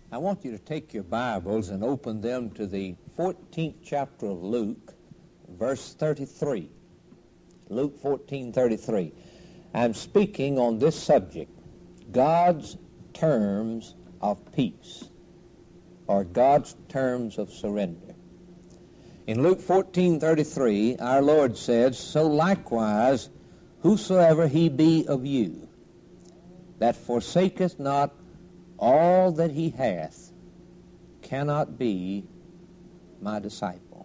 I want you to take your Bibles and open them to the 14th chapter of Luke, verse 33. Luke 14:33. I'm speaking on this subject, God's terms of peace, or God's terms of surrender. In Luke 14:33, our Lord says, "So likewise, whosoever he be of you, that forsaketh not all that he hath, cannot be my disciple."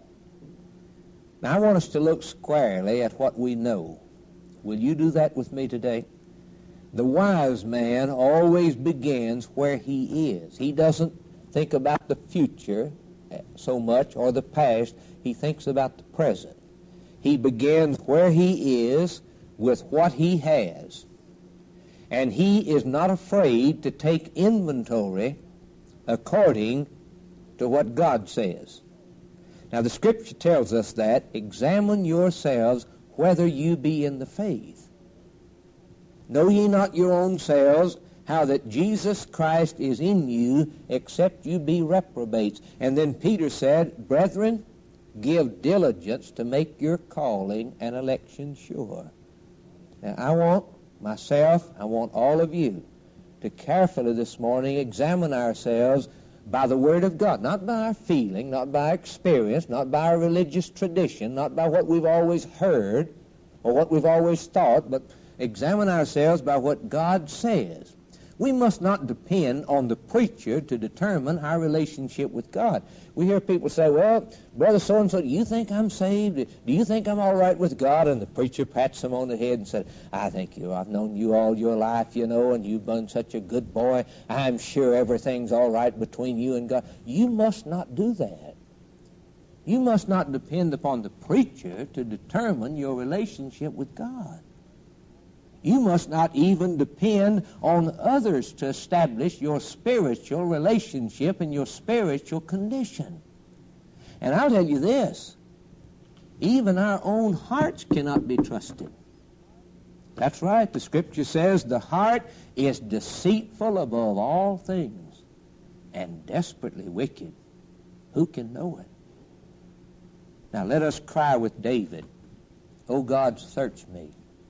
Now I want us to look squarely at what we know. Will you do that with me today? The wise man always begins where he is. He doesn't think about the future so much or the past. He thinks about the present. He begins where he is with what he has. And he is not afraid to take inventory according to what God says. Now the Scripture tells us that, examine yourselves whether you be in the faith. Know ye not your own selves how that Jesus Christ is in you, except you be reprobates. And then Peter said, "Brethren, give diligence to make your calling and election sure." Now I want myself, I want all of you to carefully this morning examine ourselves by the Word of God, not by our feeling, not by our experience, not by our religious tradition, not by what we've always heard or what we've always thought, but examine ourselves by what God says. We must not depend on the preacher to determine our relationship with God. We hear people say, "Well, Brother so-and-so, do you think I'm saved? Do you think I'm all right with God?" And the preacher pats him on the head and said, "I think you. I've known you all your life, and you've been such a good boy. I'm sure everything's all right between you and God." You must not do that. You must not depend upon the preacher to determine your relationship with God. You must not even depend on others to establish your spiritual relationship and your spiritual condition. And I'll tell you this, even our own hearts cannot be trusted. That's right, the Scripture says the heart is deceitful above all things and desperately wicked. Who can know it? Now let us cry with David, "O God, search me.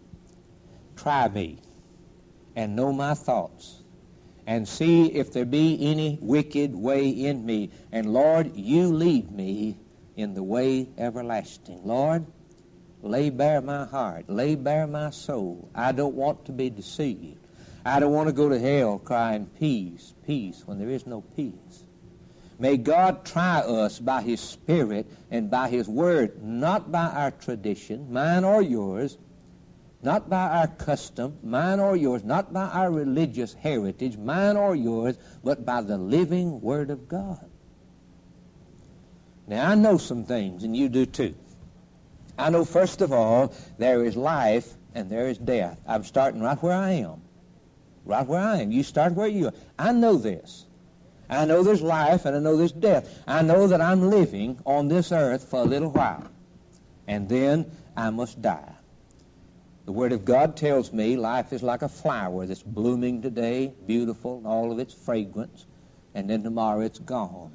Try me, and know my thoughts, and see if there be any wicked way in me. And Lord, you lead me in the way everlasting." Lord, lay bare my heart, lay bare my soul. I don't want to be deceived. I don't want to go to hell crying, "Peace, peace," when there is no peace. May God try us by His Spirit and by His Word, not by our tradition, mine or yours, not by our custom, mine or yours, not by our religious heritage, mine or yours, but by the living Word of God. Now, I know some things, and you do too. I know, first of all, there is life and there is death. I'm starting right where I am. Right where I am. You start where you are. I know this. I know there's life and I know there's death. I know that I'm living on this earth for a little while, and then I must die. The Word of God tells me life is like a flower that's blooming today, beautiful, all of its fragrance, and then tomorrow it's gone.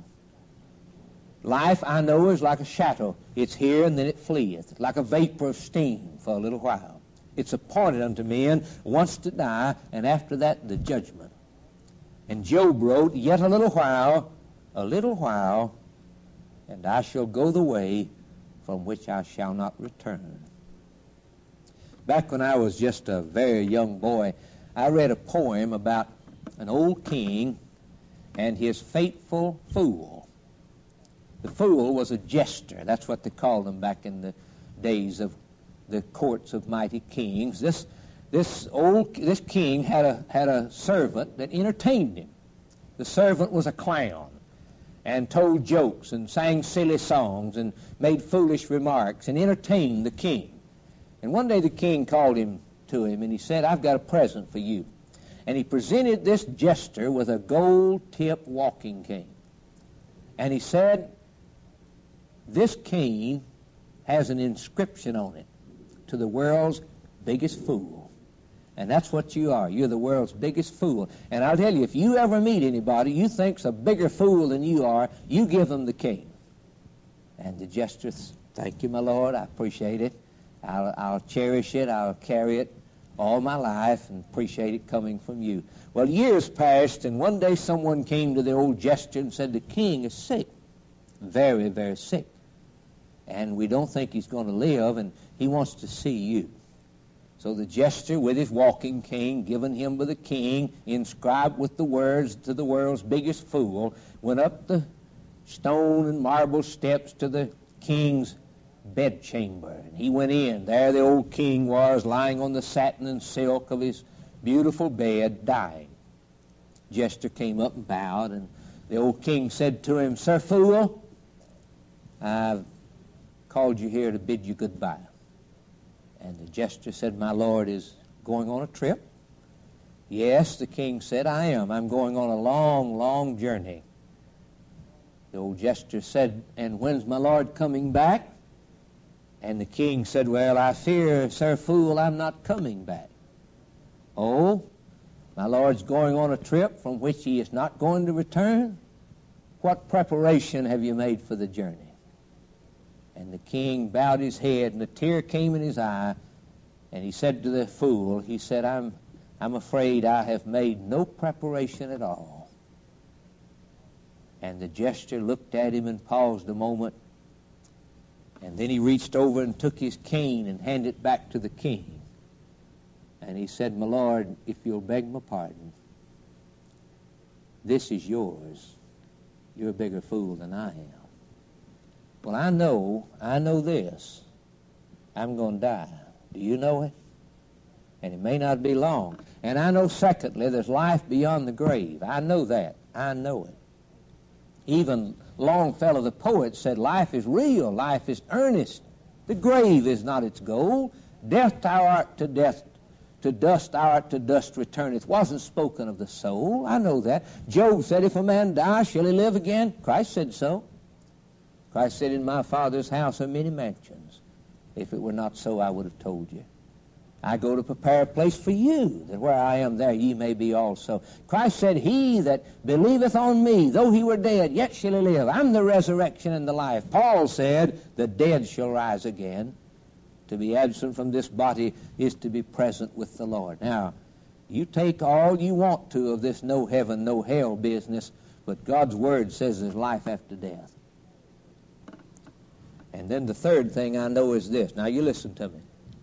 Life, I know, is like a shadow. It's here and then it fleeth, like a vapor of steam for a little while. It's appointed unto men once to die, and after that the judgment. And Job wrote, "Yet a little while, and I shall go the way from which I shall not return." Back when I was just a very young boy, I read a poem about an old king and his faithful fool. The fool was a jester. That's what they called him back in the days of the courts of mighty kings. This king had a servant that entertained him. The servant was a clown and told jokes and sang silly songs and made foolish remarks and entertained the king. And one day the king called him to him and he said, "I've got a present for you." And he presented this jester with a gold-tipped walking cane. And he said, "This cane has an inscription on it, to the world's biggest fool." And that's what you are. You're the world's biggest fool. And I'll tell you, if you ever meet anybody you think's a bigger fool than you are, you give them the king. And the jester, thank you, my Lord, I appreciate it. I'll cherish it. I'll carry it all my life and appreciate it coming from you. Well, years passed, and one day someone came to the old jester and said, the king is sick, very, very sick. And we don't think he's going to live, and he wants to see you. So the jester, with his walking cane, given him by the king, inscribed with the words to the world's biggest fool, went up the stone and marble steps to the king's bedchamber. And he went in. There the old king was, lying on the satin and silk of his beautiful bed, dying. Jester came up and bowed, and the old king said to him, Sir Fool, I've called you here to bid you goodbye. And the jester said, my lord is going on a trip. Yes, the king said, I am. I'm going on a long, long journey. The old jester said, and when's my lord coming back? And the king said, well, I fear, Sir Fool, I'm not coming back. Oh, my lord's going on a trip from which he is not going to return? What preparation have you made for the journey? And the king bowed his head, and a tear came in his eye, and he said to the fool, he said, I'm afraid I have made no preparation at all. And the jester looked at him and paused a moment, and then he reached over and took his cane and handed it back to the king. And he said, my lord, if you'll beg my pardon, this is yours. You're a bigger fool than I am. Well, I know this. I'm going to die. Do you know it? And it may not be long. And I know, secondly, there's life beyond the grave. I know that. I know it. Even Longfellow the poet said, life is real, life is earnest. The grave is not its goal. Death thou art to death, to dust thou art to dust returneth. Wasn't spoken of the soul. I know that. Job said, if a man die, shall he live again? Christ said so. Christ said, in my Father's house are many mansions. If it were not so, I would have told you. I go to prepare a place for you, that where I am there ye may be also. Christ said, he that believeth on me, though he were dead, yet shall he live. I'm the resurrection and the life. Paul said, the dead shall rise again. To be absent from this body is to be present with the Lord. Now, you take all you want to of this no heaven, no hell business, but God's word says there's life after death. And then the third thing I know is this. Now, you listen to me.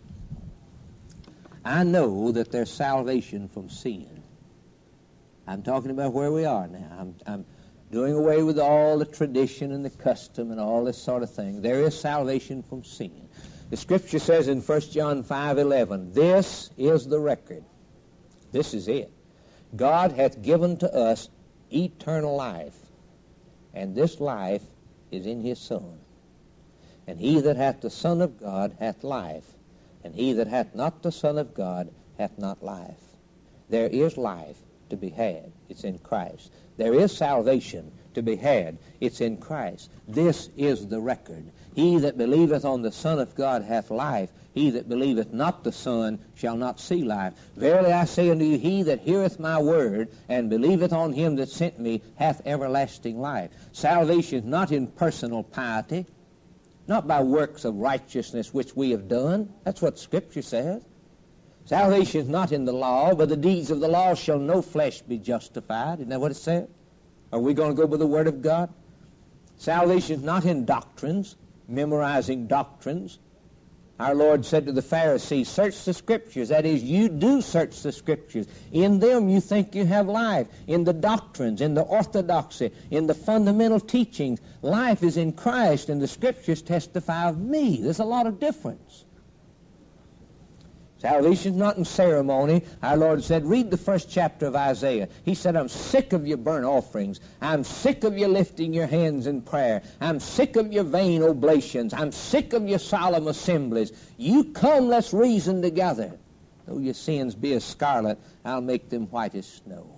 I know that there's salvation from sin. I'm talking about where we are now. I'm doing away with all the tradition and the custom and all this sort of thing. There is salvation from sin. The Scripture says in 1 John 5:11, this is the record. This is it. God hath given to us eternal life, and this life is in his Son. And he that hath the Son of God hath life, and he that hath not the Son of God hath not life. There is life to be had. It's in Christ. There is salvation to be had. It's in Christ. This is the record. He that believeth on the Son of God hath life. He that believeth not the Son shall not see life. Verily I say unto you, he that heareth my word and believeth on him that sent me hath everlasting life. Salvation is not in personal piety, not by works of righteousness which we have done. That's what Scripture says. Salvation is not in the law. By the deeds of the law shall no flesh be justified. Isn't that what it said? Are we going to go by the Word of God? Salvation is not in doctrines, memorizing doctrines. Our Lord said to the Pharisees, search the Scriptures. That is, you do search the Scriptures. In them you think you have life. In the doctrines, in the orthodoxy, in the fundamental teachings. Life is in Christ, and the Scriptures testify of me. There's a lot of difference. Salvation is not in ceremony. Our Lord said, read the first chapter of Isaiah. He said, I'm sick of your burnt offerings. I'm sick of you lifting your hands in prayer. I'm sick of your vain oblations. I'm sick of your solemn assemblies. You come, let's reason together. Though your sins be as scarlet, I'll make them white as snow.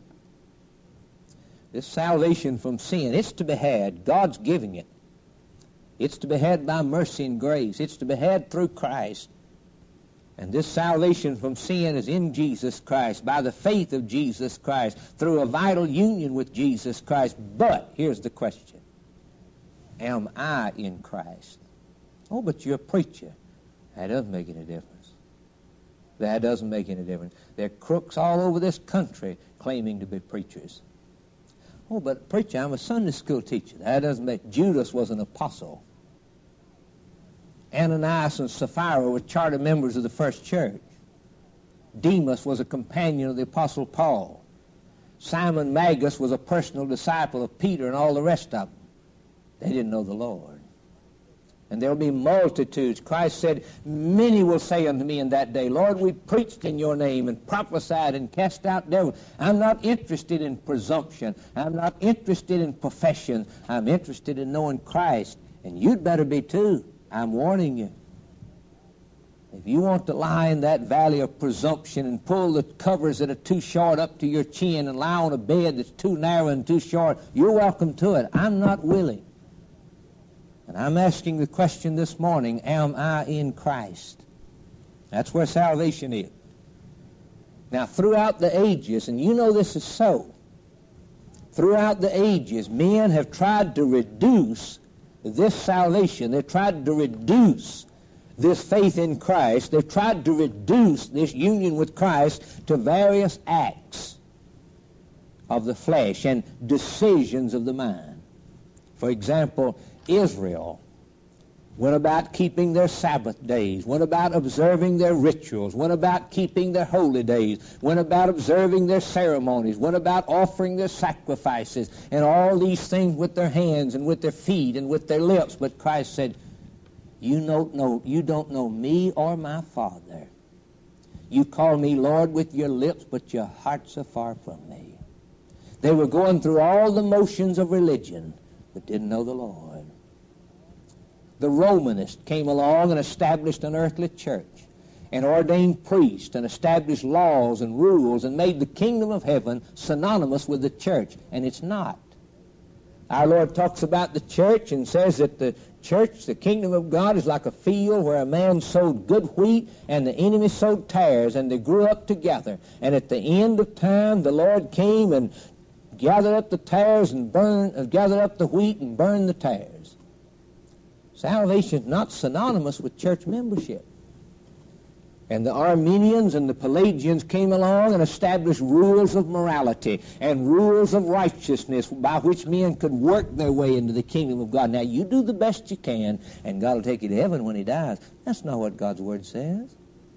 This salvation from sin, it's to be had. God's giving it. It's to be had by mercy and grace. It's to be had through Christ. And this salvation from sin is in Jesus Christ, by the faith of Jesus Christ, through a vital union with Jesus Christ. But here's the question. Am I in Christ? Oh, but you're a preacher. That doesn't make any difference. That doesn't make any difference. There are crooks all over this country claiming to be preachers. Oh, but preacher, I'm a Sunday school teacher. That doesn't make... Judas was an apostle. Ananias and Sapphira were charter members of the first church. Demas was a companion of the Apostle Paul. Simon Magus was a personal disciple of Peter and all the rest of them. They didn't know the Lord. And there will be multitudes. Christ said, many will say unto me in that day, Lord, we preached in your name and prophesied and cast out devils. I'm not interested in presumption. I'm not interested in profession. I'm interested in knowing Christ. And you'd better be too. I'm warning you. If you want to lie in that valley of presumption and pull the covers that are too short up to your chin and lie on a bed that's too narrow and too short, you're welcome to it. I'm not willing. And I'm asking the question this morning, am I in Christ? That's where salvation is. Now, throughout the ages, and you know this is so, throughout the ages, men have tried to reduce this salvation. They've tried to reduce this faith in Christ. They've tried to reduce this union with Christ to various acts of the flesh and decisions of the mind. For example, Israel went about keeping their Sabbath days, went about observing their rituals, went about keeping their holy days, went about observing their ceremonies, went about offering their sacrifices, and all these things with their hands and with their feet and with their lips. But Christ said, you don't know me or my Father. You call me Lord with your lips, but your hearts are far from me. They were going through all the motions of religion, but didn't know the Lord. The Romanists came along and established an earthly church and ordained priests and established laws and rules and made the kingdom of heaven synonymous with the church, and it's not. Our Lord talks about the church and says that the church, the kingdom of God, is like a field where a man sowed good wheat and the enemy sowed tares, and they grew up together. And at the end of time, the Lord came and gathered up the tares and gathered up the wheat and burned the tares. Salvation is not synonymous with church membership. And the Arminians and the Pelagians came along and established rules of morality and rules of righteousness by which men could work their way into the kingdom of God. Now, you do the best you can, and God will take you to heaven when he dies. That's not what God's Word says.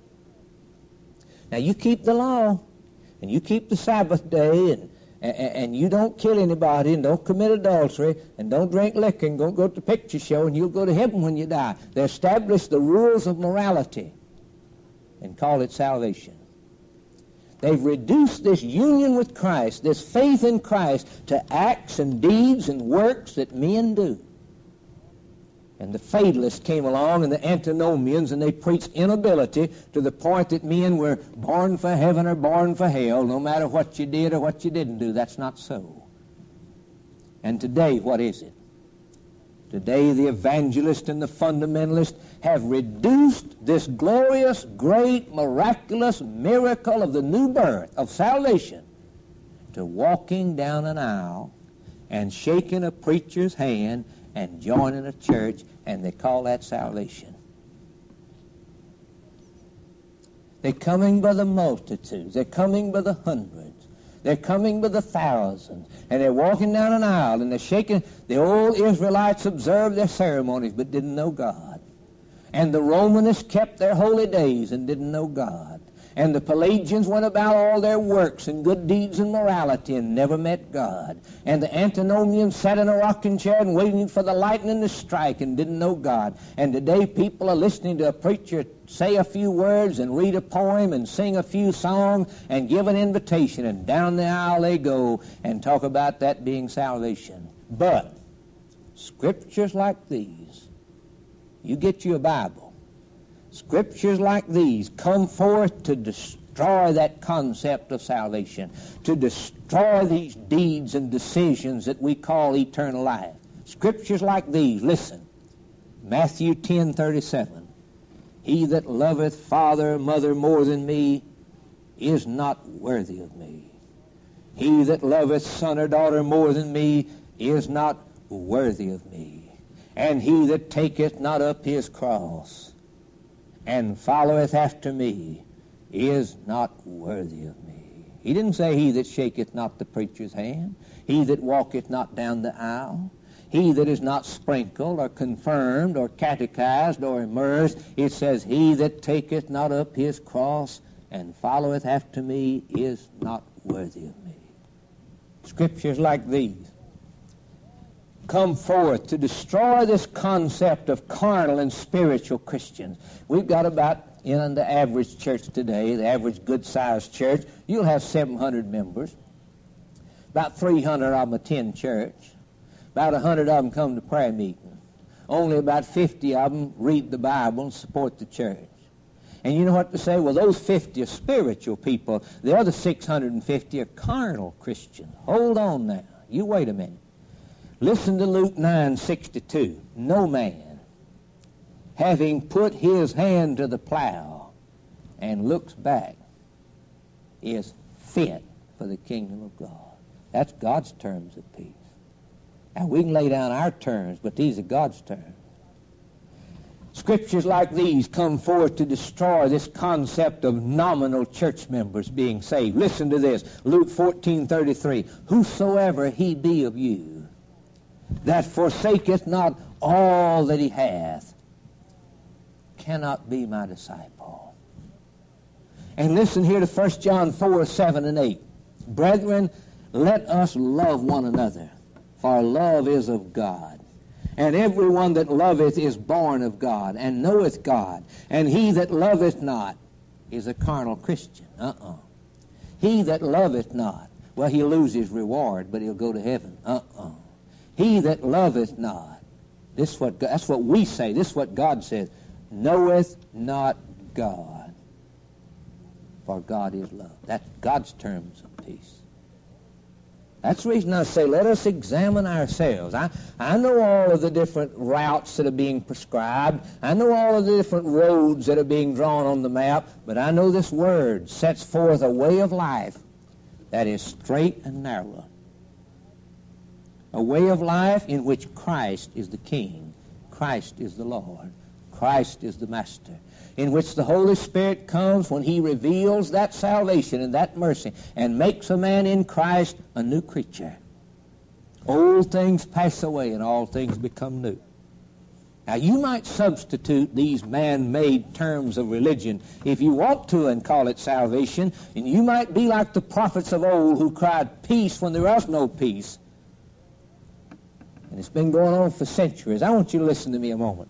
Now, you keep the law, and you keep the Sabbath day, and you don't kill anybody, and don't commit adultery, and don't drink liquor, and don't go to the picture show, and you'll go to heaven when you die. They established the rules of morality and call it salvation. They've reduced this union with Christ, this faith in Christ, to acts and deeds and works that men do. And the fatalists came along, and the antinomians, and they preached inability to the point that men were born for heaven or born for hell, no matter what you did or what you didn't do. That's not so. And today, what is it? Today, the evangelist and the fundamentalist have reduced this glorious, great, miraculous miracle of the new birth, of salvation, to walking down an aisle and shaking a preacher's hand and joining a church, and they call that salvation. They're coming by the multitudes. They're coming by the hundreds. They're coming by the thousands. And they're walking down an aisle, and they're shaking. The old Israelites observed their ceremonies but didn't know God. And the Romanists kept their holy days and didn't know God. And the Pelagians went about all their works and good deeds and morality and never met God. And the antinomians sat in a rocking chair and waiting for the lightning to strike and didn't know God. And today people are listening to a preacher say a few words and read a poem and sing a few songs and give an invitation, and down the aisle they go and talk about that being salvation. But scriptures like these, you get you a Bible. Scriptures like these come forth to destroy that concept of salvation, to destroy these deeds and decisions that we call eternal life. Scriptures like these, listen, Matthew 10:37. He that loveth father or mother more than me is not worthy of me. He that loveth son or daughter more than me is not worthy of me. And he that taketh not up his cross and followeth after me is not worthy of me. He didn't say he that shaketh not the preacher's hand, he that walketh not down the aisle, he that is not sprinkled or confirmed or catechized or immersed. It says, he that taketh not up his cross and followeth after me is not worthy of me. Scriptures like these come forth to destroy this concept of carnal and spiritual Christians. We've got about, in the average church today, the average good-sized church, you'll have 700 members. About 300 of them attend church. About 100 of them come to prayer meeting. Only about 50 of them read the Bible and support the church. And you know what to say? Well, those 50 are spiritual people. The other 650 are carnal Christians. Hold on now. You wait a minute. Listen to Luke 9:62. No man, having put his hand to the plow and looks back, is fit for the kingdom of God. That's God's terms of peace. Now, we can lay down our terms, but these are God's terms. Scriptures like these come forth to destroy this concept of nominal church members being saved. Listen to this, Luke 14:33. Whosoever he be of you that forsaketh not all that he hath cannot be my disciple. And listen here to 1 John 4:7 and 8. Brethren, let us love one another, for love is of God. And everyone that loveth is born of God, and knoweth God. And he that loveth not is a carnal Christian. He that loveth not, well, he'll lose his reward, but he'll go to heaven. He that loveth not, that's what we say, this is what God says, knoweth not God, for God is love. That's God's terms of peace. That's the reason I say, let us examine ourselves. I know all of the different routes that are being prescribed. I know all of the different roads that are being drawn on the map, but I know this Word sets forth a way of life that is straight and narrow. A way of life in which Christ is the King, Christ is the Lord, Christ is the Master, in which the Holy Spirit comes when He reveals that salvation and that mercy and makes a man in Christ a new creature. Old things pass away and all things become new. Now, you might substitute these man-made terms of religion if you want to and call it salvation, and you might be like the prophets of old who cried peace when there was no peace. And it's been going on for centuries. I want you to listen to me a moment.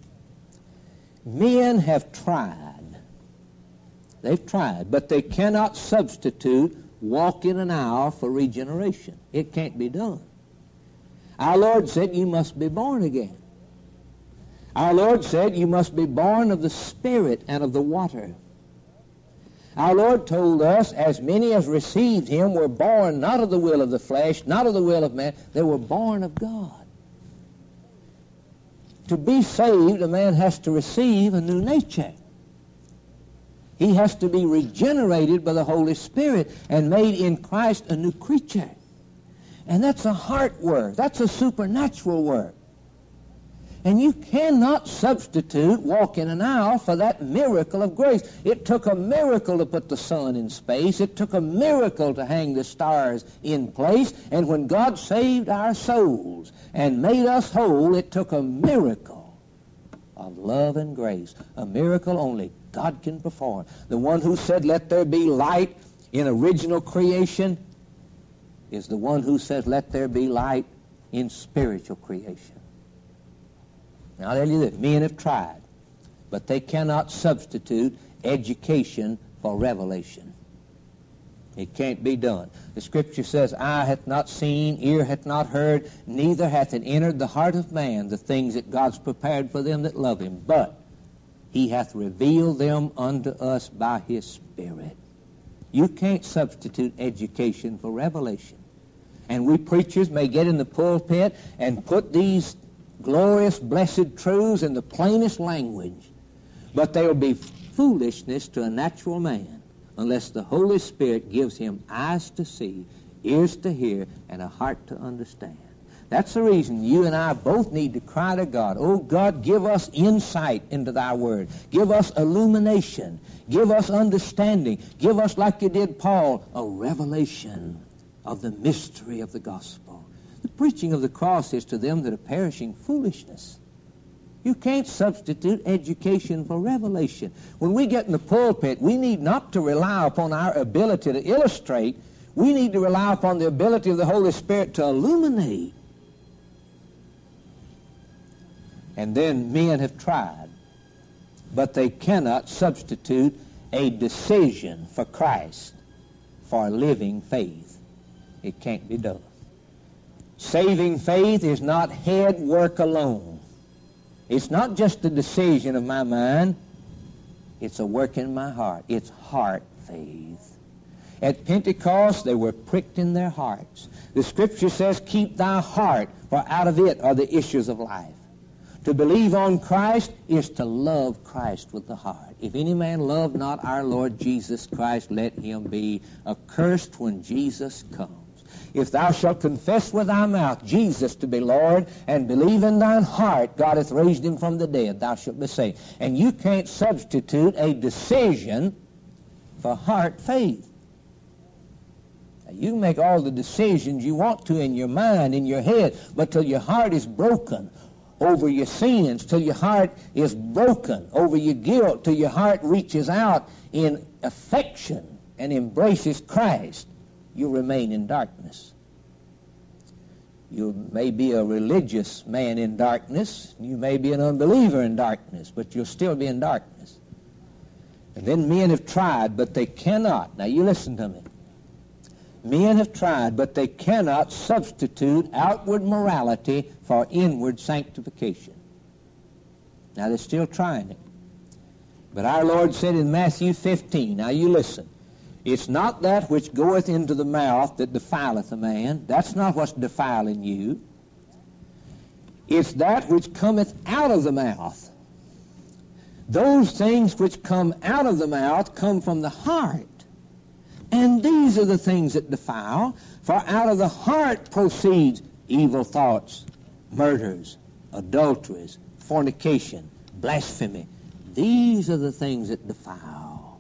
Men have tried. They've tried, but they cannot substitute walk in an aisle for regeneration. It can't be done. Our Lord said you must be born again. Our Lord said you must be born of the Spirit and of the water. Our Lord told us, as many as received Him were born not of the will of the flesh, not of the will of man, they were born of God. To be saved, a man has to receive a new nature. He has to be regenerated by the Holy Spirit and made in Christ a new creature. And that's a heart work. That's a supernatural work. And you cannot substitute walk in an aisle for that miracle of grace. It took a miracle to put the sun in space. It took a miracle to hang the stars in place. And when God saved our souls and made us whole, it took a miracle of love and grace. A miracle only God can perform. The one who said, let there be light in original creation is the one who says, let there be light in spiritual creation. Now, I'll tell you this, men have tried, but they cannot substitute education for revelation. It can't be done. The Scripture says, eye hath not seen, ear hath not heard, neither hath it entered the heart of man the things that God's prepared for them that love Him. But He hath revealed them unto us by His Spirit. You can't substitute education for revelation. And we preachers may get in the pulpit and put these glorious, blessed truths in the plainest language. But they will be foolishness to a natural man unless the Holy Spirit gives him eyes to see, ears to hear, and a heart to understand. That's the reason you and I both need to cry to God, oh God, give us insight into thy word. Give us illumination. Give us understanding. Give us, like you did Paul, a revelation of the mystery of the gospel. The preaching of the cross is to them that are perishing foolishness. You can't substitute education for revelation. When we get in the pulpit, we need not to rely upon our ability to illustrate. We need to rely upon the ability of the Holy Spirit to illuminate. And then men have tried, but they cannot substitute a decision for Christ for living faith. It can't be done. Saving faith is not head work alone. It's not just a decision of my mind. It's a work in my heart. It's heart faith. At Pentecost, they were pricked in their hearts. The Scripture says, keep thy heart, for out of it are the issues of life. To believe on Christ is to love Christ with the heart. If any man love not our Lord Jesus Christ, let him be accursed when Jesus comes. If thou shalt confess with thy mouth Jesus to be Lord, and believe in thine heart God hath raised him from the dead, thou shalt be saved. And you can't substitute a decision for heart faith. Now, you can make all the decisions you want to in your mind, in your head, but till your heart is broken over your sins, till your heart is broken over your guilt, till your heart reaches out in affection and embraces Christ, you remain in darkness. You may be a religious man in darkness, you may be an unbeliever in darkness, but you'll still be in darkness. And then men have tried, but they cannot. Now you listen to me. Men have tried, but they cannot substitute outward morality for inward sanctification. Now they're still trying it. But our Lord said in Matthew 15, now you listen, it's not that which goeth into the mouth that defileth a man. That's not what's defiling you. It's that which cometh out of the mouth. Those things which come out of the mouth come from the heart. And these are the things that defile, for out of the heart proceeds evil thoughts, murders, adulteries, fornication, blasphemy. These are the things that defile.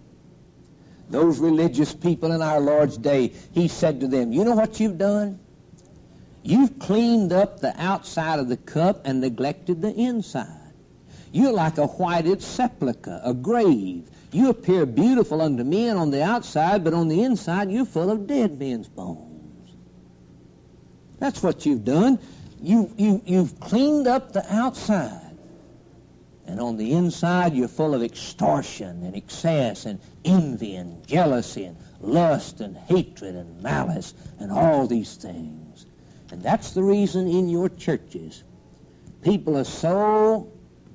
Those religious people in our Lord's day, he said to them, you know what you've done? You've cleaned up the outside of the cup and neglected the inside. You're like a whited sepulchre, a grave. You appear beautiful unto men on the outside, but on the inside you're full of dead men's bones. That's what you've done. You've cleaned up the outside, and on the inside you're full of extortion and excess and envy and jealousy and lust and hatred and malice and all these things. And that's the reason in your churches people are so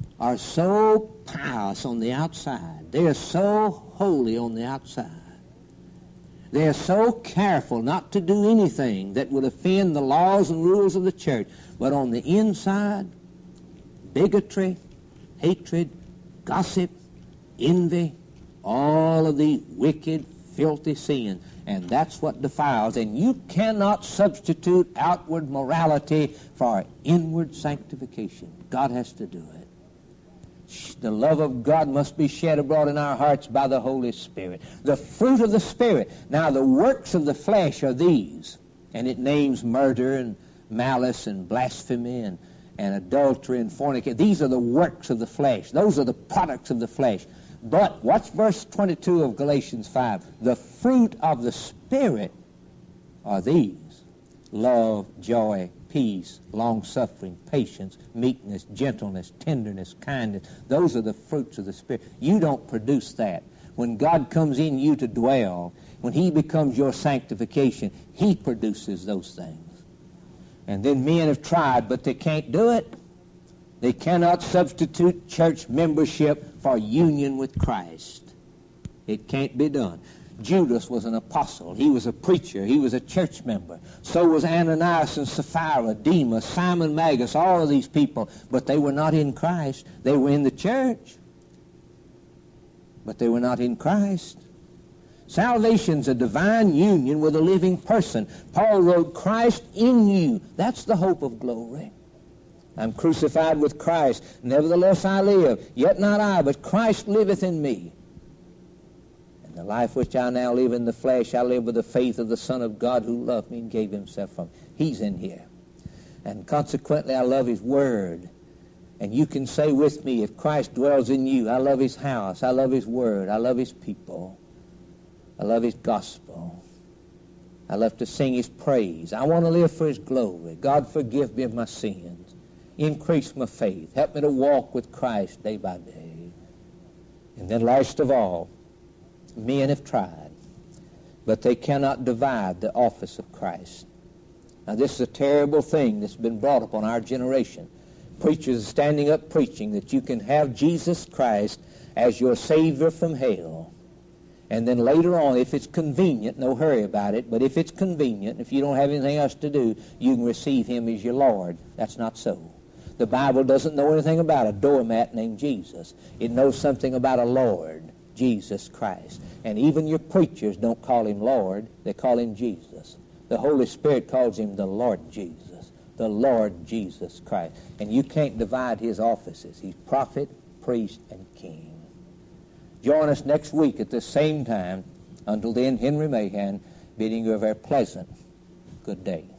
pious on the outside. They are so holy on the outside. They are so careful not to do anything that would offend the laws and rules of the church. But on the inside, bigotry, hatred, gossip, envy, all of the wicked, filthy sin. And that's what defiles. And you cannot substitute outward morality for inward sanctification. God has to do it. The love of God must be shed abroad in our hearts by the Holy Spirit. The fruit of the Spirit. Now, the works of the flesh are these. And it names murder and malice and blasphemy and adultery and fornication. These are the works of the flesh. Those are the products of the flesh. But watch verse 22 of Galatians 5. The fruit of the Spirit are these. Love, joy, peace, long-suffering, patience, meekness, gentleness, tenderness, kindness. Those are the fruits of the Spirit. You don't produce that. When God comes in you to dwell, when he becomes your sanctification, he produces those things. And then men have tried, but they can't do it. They cannot substitute church membership for union with Christ. It can't be done. Judas was an apostle. He was a preacher. He was a church member. So was Ananias and Sapphira, Demas, Simon Magus, all of these people. But they were not in Christ. They were in the church. but they were not in Christ. Salvation's a divine union with a living person. Paul wrote, Christ in you. That's the hope of glory. I'm crucified with Christ. Nevertheless I live. Yet not I, but Christ liveth in me. And the life which I now live in the flesh, I live with the faith of the Son of God who loved me and gave himself for me. He's in here. And consequently, I love his word. And you can say with me, if Christ dwells in you, I love his house, I love his word, I love his people, I love his gospel. I love to sing his praise. I want to live for his glory. God, forgive me of my sins. Increase my faith. Help me to walk with Christ day by day. And then last of all, men have tried, but they cannot divide the office of Christ. Now this is a terrible thing that's been brought upon our generation. Preachers standing up preaching that you can have Jesus Christ as your Savior from hell. And then later on, if it's convenient, no hurry about it, but if it's convenient, if you don't have anything else to do, you can receive him as your Lord. That's not so. The Bible doesn't know anything about a doormat named Jesus. It knows something about a Lord, Jesus Christ. And even your preachers don't call him Lord, they call him Jesus. The Holy Spirit calls him the Lord Jesus, the Lord Jesus Christ. And you can't divide his offices. He's prophet, priest, and king. Join us next week at the same time. Until then, Henry Mahan bidding you a very pleasant good day.